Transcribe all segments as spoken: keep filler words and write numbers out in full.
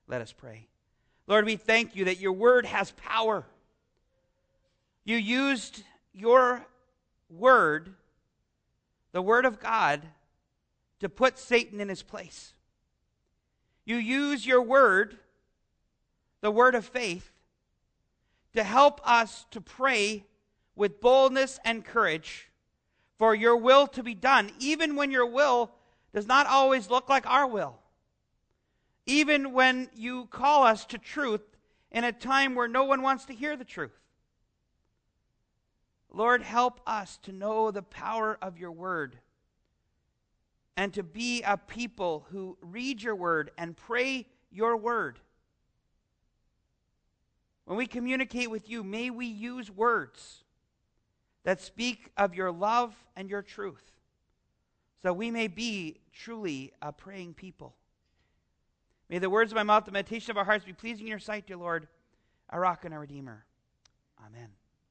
Let us pray. Lord, we thank you that your word has power. You used your word, the word of God, to put Satan in his place. You use your word, the word of faith, to help us to pray with boldness and courage for your will to be done, even when your will does not always look like our will. Even when you call us to truth in a time where no one wants to hear the truth. Lord, help us to know the power of your word and to be a people who read your word and pray your word. When we communicate with you, may we use words that speak of your love and your truth, so we may be truly a praying people. May the words of my mouth, the meditation of our hearts be pleasing in your sight, dear Lord, our rock and our redeemer. Amen.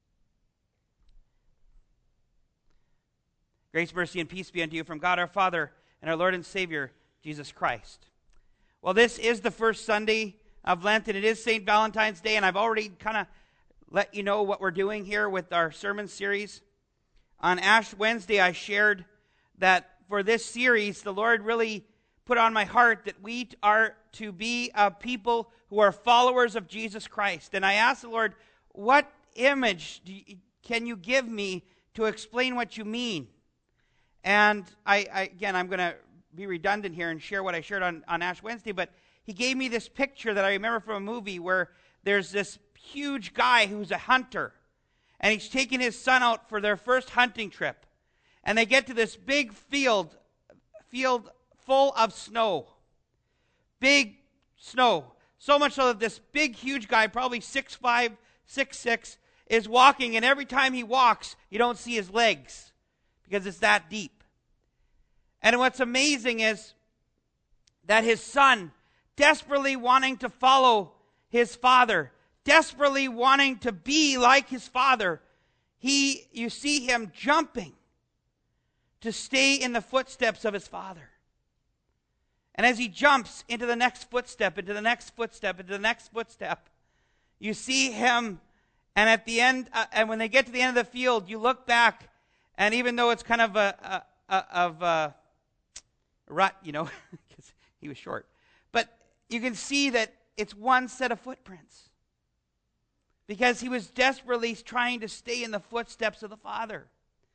Grace, mercy, and peace be unto you from God our Father and our Lord and Savior, Jesus Christ. Well, this is the first Sunday of Lent, and it is Saint Valentine's Day, and I've already kind of let you know what we're doing here with our sermon series. On Ash Wednesday, I shared that for this series, the Lord really put on my heart that we are to be a people who are followers of Jesus Christ. And I asked the Lord, what image do you, can you give me to explain what you mean? And I, I again, I'm going to be redundant here and share what I shared on, on Ash Wednesday, but he gave me this picture that I remember from a movie where there's this huge guy who's a hunter, and he's taking his son out for their first hunting trip. And they get to this big field, field full of snow. Big snow. So much so that this big, huge guy, probably six five, six six, is walking, and every time he walks, you don't see his legs because it's that deep. And what's amazing is that his son, desperately wanting to follow his father, desperately wanting to be like his father, he, you see him jumping to stay in the footsteps of his father. And as he jumps into the next footstep, into the next footstep, into the next footstep, you see him, and at the end, uh, and when they get to the end of the field, you look back, and even though it's kind of a, a, a of a rut, you know, because he was short, but you can see that it's one set of footprints, because he was desperately trying to stay in the footsteps of the Father.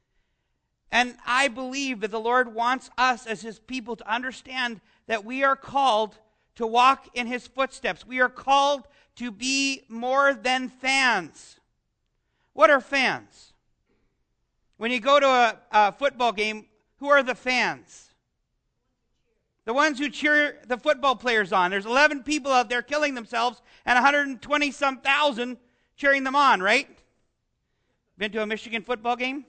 And I believe that the Lord wants us as his people to understand that we are called to walk in his footsteps. We are called to be more than fans. What are fans? When you go to a, a football game, who are the fans? The ones who cheer the football players on. There's eleven people out there killing themselves and one hundred twenty some thousand cheering them on, right? Been to a Michigan football game?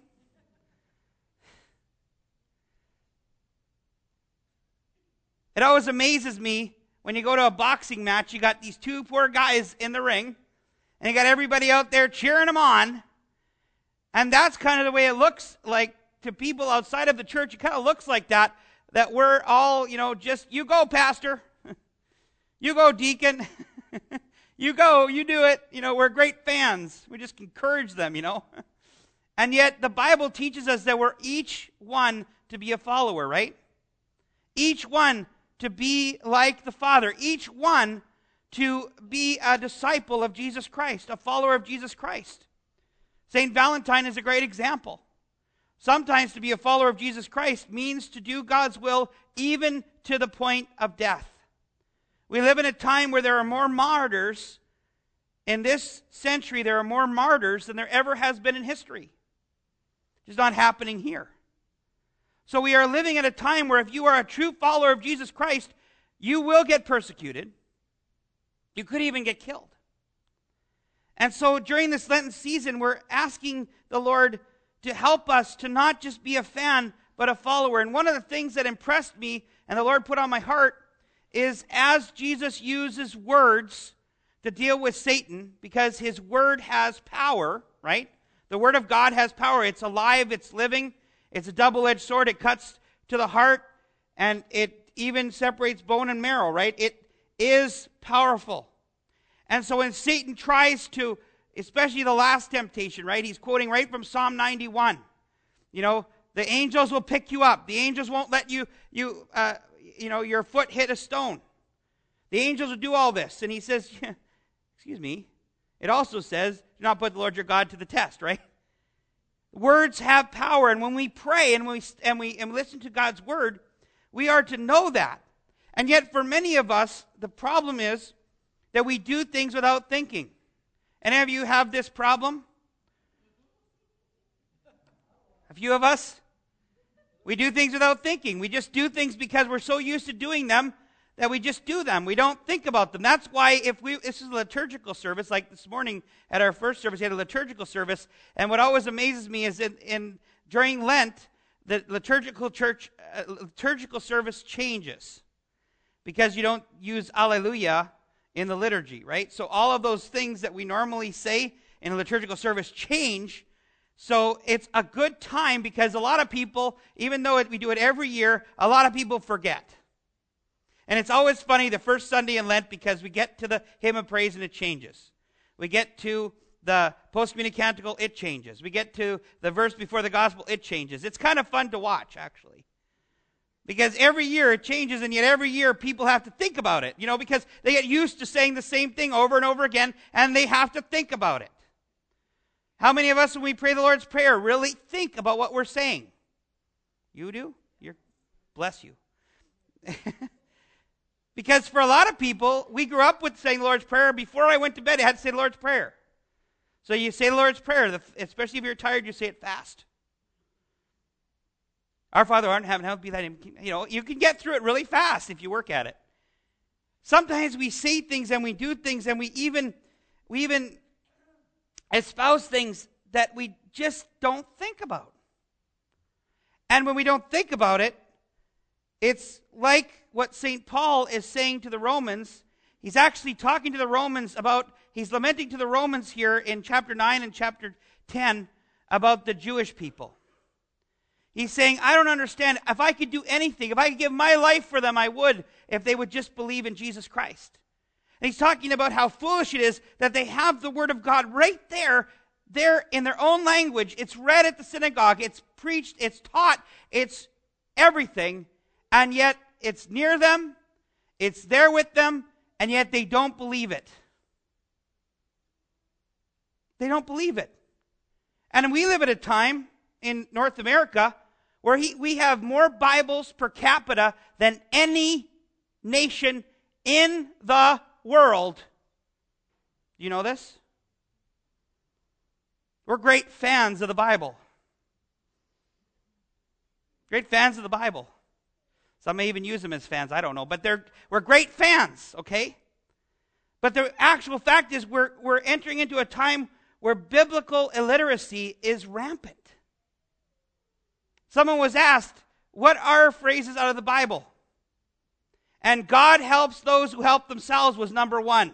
It always amazes me when you go to a boxing match, you got these two poor guys in the ring, and you got everybody out there cheering them on, and that's kind of the way it looks like to people outside of the church. It kind of looks like that, that we're all, you know, just, you go, pastor, you go, deacon, you go, you do it, you know, we're great fans. We just encourage them, you know. And yet the Bible teaches us that we're each one to be a follower, right? Each one to be like the Father. Each one to be a disciple of Jesus Christ, a follower of Jesus Christ. Saint Valentine is a great example. Sometimes to be a follower of Jesus Christ means to do God's will even to the point of death. We live in a time where there are more martyrs. In this century, there are more martyrs than there ever has been in history. It's not happening here. So we are living at a time where if you are a true follower of Jesus Christ, you will get persecuted. You could even get killed. And so during this Lenten season, we're asking the Lord to help us to not just be a fan, but a follower. And one of the things that impressed me and the Lord put on my heart is as Jesus uses words to deal with Satan, because his word has power, right? The word of God has power. It's alive, it's living. It's a double-edged sword. It cuts to the heart, and it even separates bone and marrow, right? It is powerful. And so when Satan tries to, especially the last temptation, right? He's quoting right from Psalm ninety-one. You know, the angels will pick you up. The angels won't let you, you, uh, you know, your foot hit a stone. The angels will do all this. And he says, yeah, excuse me, it also says, do not put the Lord your God to the test, right? Words have power. And when we pray and we, and we and listen to God's word, we are to know that. And yet for many of us, the problem is that we do things without thinking. Any of you have this problem? A few of us? We do things without thinking. We just do things because we're so used to doing them that we just do them. We don't think about them. That's why if we, this is a liturgical service, like this morning at our first service, we had a liturgical service, and what always amazes me is in, in during Lent, the liturgical church, uh, liturgical service changes because you don't use Alleluia in the liturgy, right? So all of those things that we normally say in a liturgical service change. So it's a good time because a lot of people, even though it, we do it every year, a lot of people forget. And it's always funny the first Sunday in Lent because we get to the hymn of praise and it changes. We get to the post-communion canticle, it changes. We get to the verse before the gospel, it changes. It's kind of fun to watch, actually. Because every year it changes, and yet every year people have to think about it. You know, because they get used to saying the same thing over and over again, and they have to think about it. How many of us, when we pray the Lord's Prayer, really think about what we're saying? You do? You're, bless you. Because for a lot of people, we grew up with saying the Lord's Prayer. Before I went to bed, I had to say the Lord's Prayer. So you say the Lord's Prayer, especially if you're tired, you say it fast. Our Father who art in heaven, hallowed be thy name. You know, you can get through it really fast if you work at it. Sometimes we say things and we do things and we even we even espouse things that we just don't think about. And when we don't think about it, it's like what Saint Paul is saying to the Romans. He's actually talking to the Romans about, he's lamenting to the Romans here in chapter nine and chapter ten about the Jewish people. He's saying, I don't understand. If I could do anything, if I could give my life for them, I would, if they would just believe in Jesus Christ. And he's talking about how foolish it is that they have the Word of God right there, there in their own language. It's read at the synagogue. It's preached. It's taught. It's everything. And yet it's near them. It's there with them. And yet they don't believe it. They don't believe it. And we live at a time in North America where he, we have more Bibles per capita than any nation in the world. Do you know this? We're great fans of the Bible. Great fans of the Bible. Some may even use them as fans, I don't know. But they're we're great fans, okay? But the actual fact is we're we're entering into a time where biblical illiteracy is rampant. Someone was asked, what are phrases out of the Bible? And God helps those who help themselves was number one.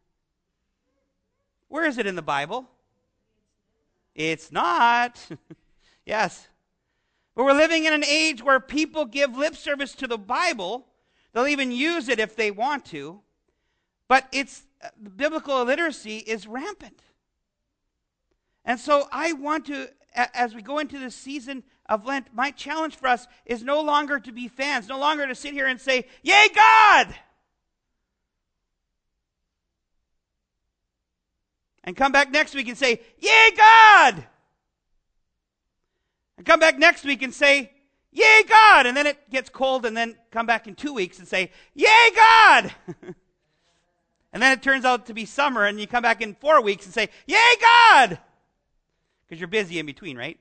Where is it in the Bible? It's not. Yes. But we're living in an age where people give lip service to the Bible. They'll even use it if they want to. But it's the biblical illiteracy is rampant. And so I want to, as we go into this season of Lent, my challenge for us is no longer to be fans, no longer to sit here and say, yay, God! And come back next week and say, yay, God! And come back next week and say, yay, God! And then it gets cold, and then come back in two weeks and say, yay, God! And then it turns out to be summer, and you come back in four weeks and say, yay, God! Because you're busy in between, right?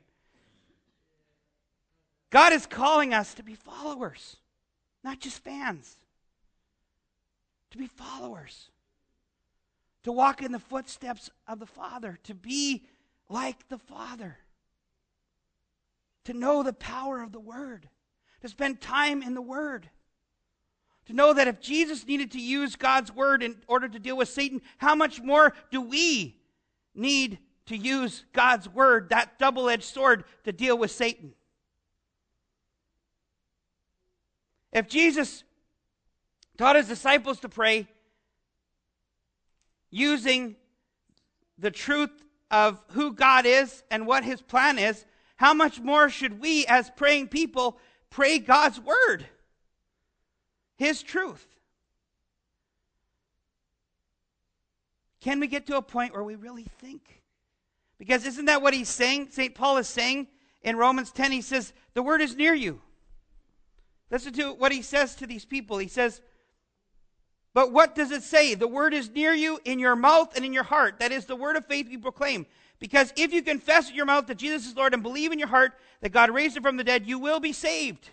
God is calling us to be followers, not just fans. To be followers. To walk in the footsteps of the Father. To be like the Father. To know the power of the Word. To spend time in the Word. To know that if Jesus needed to use God's Word in order to deal with Satan, how much more do we need to use God's Word, that double-edged sword, to deal with Satan? If Jesus taught his disciples to pray, using the truth of who God is and what his plan is, how much more should we as praying people pray God's word, his truth? Can we get to a point where we really think? Because isn't that what he's saying? Saint Paul is saying in Romans ten, he says, the word is near you. Listen to what he says to these people. He says, but what does it say? The word is near you, in your mouth and in your heart. That is the word of faith we proclaim. Because if you confess with your mouth that Jesus is Lord and believe in your heart that God raised him from the dead, you will be saved.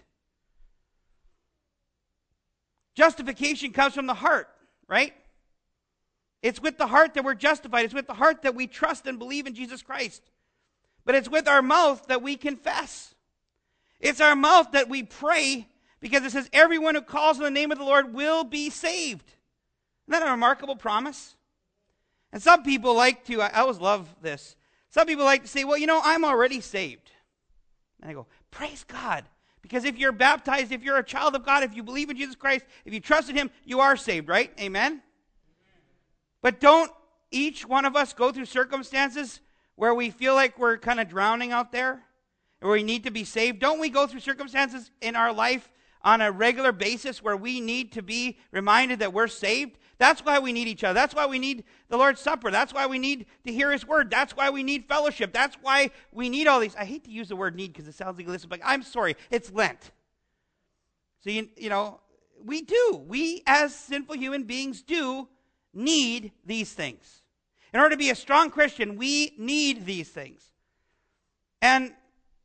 Justification comes from the heart, right? It's with the heart that we're justified. It's with the heart that we trust and believe in Jesus Christ. But it's with our mouth that we confess. It's our mouth that we pray, because it says everyone who calls on the name of the Lord will be saved. Isn't that a remarkable promise? And some people like to, I always love this. Some people like to say, well, you know, I'm already saved. And I go, praise God. Because if you're baptized, if you're a child of God, if you believe in Jesus Christ, if you trust in him, you are saved, right? Amen? But don't each one of us go through circumstances where we feel like we're kind of drowning out there, where we need to be saved? Don't we go through circumstances in our life on a regular basis where we need to be reminded that we're saved? That's why we need each other. That's why we need the Lord's Supper. That's why we need to hear his word. That's why we need fellowship. That's why we need all these. I hate to use the word need because it sounds legalistic, but I'm sorry. It's Lent. So, you, you know, we do. We as sinful human beings do need these things. In order to be a strong Christian, we need these things. And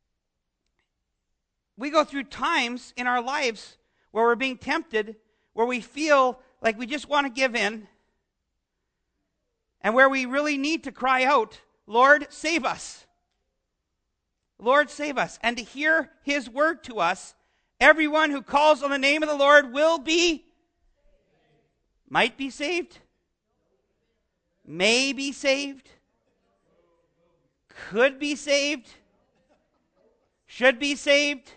we go through times in our lives where we're being tempted, where we feel like we just want to give in, and where we really need to cry out, Lord, save us. Lord, save us. And to hear his word to us, everyone who calls on the name of the Lord will be, might be saved, may be saved, could be saved, should be saved,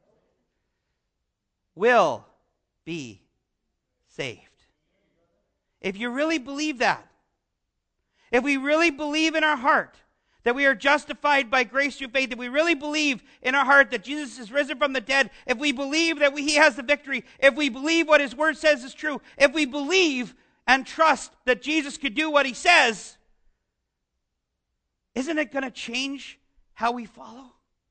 will be saved. If you really believe that, if we really believe in our heart that we are justified by grace through faith, if we really believe in our heart that Jesus is risen from the dead, if we believe that we, he has the victory, if we believe what his word says is true, if we believe and trust that Jesus could do what he says, isn't it going to change how we follow?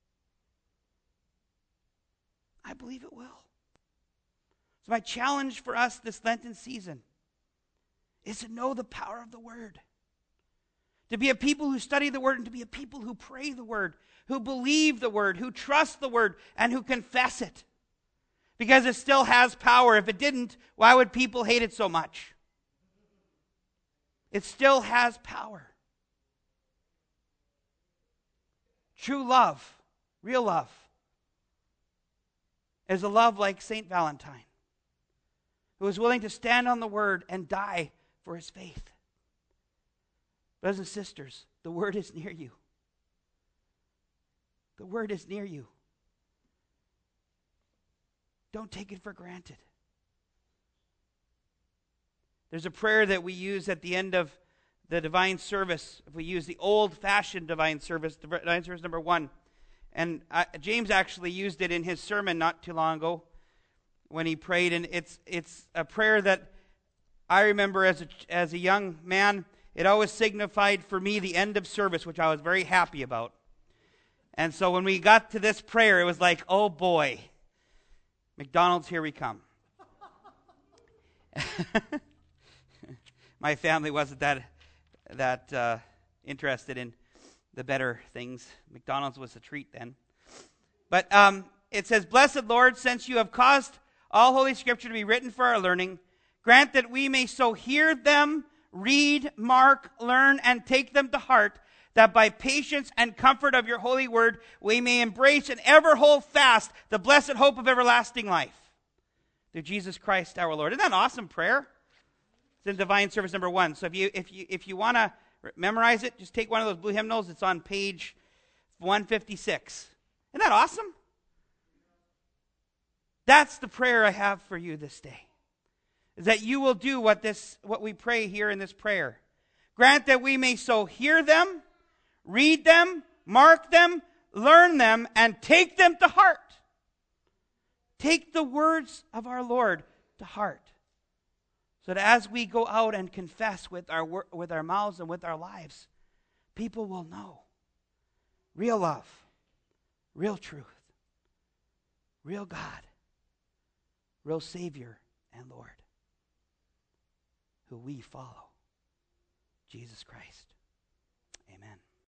I believe it will. So my challenge for us this Lenten season is to know the power of the word. To be a people who study the word, and to be a people who pray the word, who believe the word, who trust the word, and who confess it. Because it still has power. If it didn't, why would people hate it so much? It still has power. True love, real love, is a love like Saint Valentine, who was willing to stand on the word and die for his faith. Brothers and sisters, the word is near you. The word is near you. Don't take it for granted. There's a prayer that we use at the end of the divine service. If we use the old-fashioned divine service, divine service number one. And uh, James actually used it in his sermon not too long ago when he prayed. And it's it's a prayer that I remember as a, as a young man. It always signified for me the end of service, which I was very happy about. And so when we got to this prayer, it was like, oh boy, McDonald's, here we come. My family wasn't that that uh, interested in the better things. McDonald's was a treat then. But um, it says, Blessed Lord, since you have caused all Holy Scripture to be written for our learning, grant that we may so hear them, read, mark, learn, and take them to heart, that by patience and comfort of your holy word, we may embrace and ever hold fast the blessed hope of everlasting life. Through Jesus Christ our Lord. Isn't that an awesome prayer? It's in divine service number one. So if you if you if you want to memorize it, just take one of those blue hymnals. It's on page one fifty-six. Isn't that awesome? That's the prayer I have for you this day. Is that you will do what this what we pray here in this prayer. Grant that we may so hear them, read them, mark them, learn them, and take them to heart. Take the words of our Lord to heart, so that as we go out and confess with our wor- with our mouths and with our lives, people will know real love, real truth, real God, real Savior and Lord, who we follow, Jesus Christ. Amen.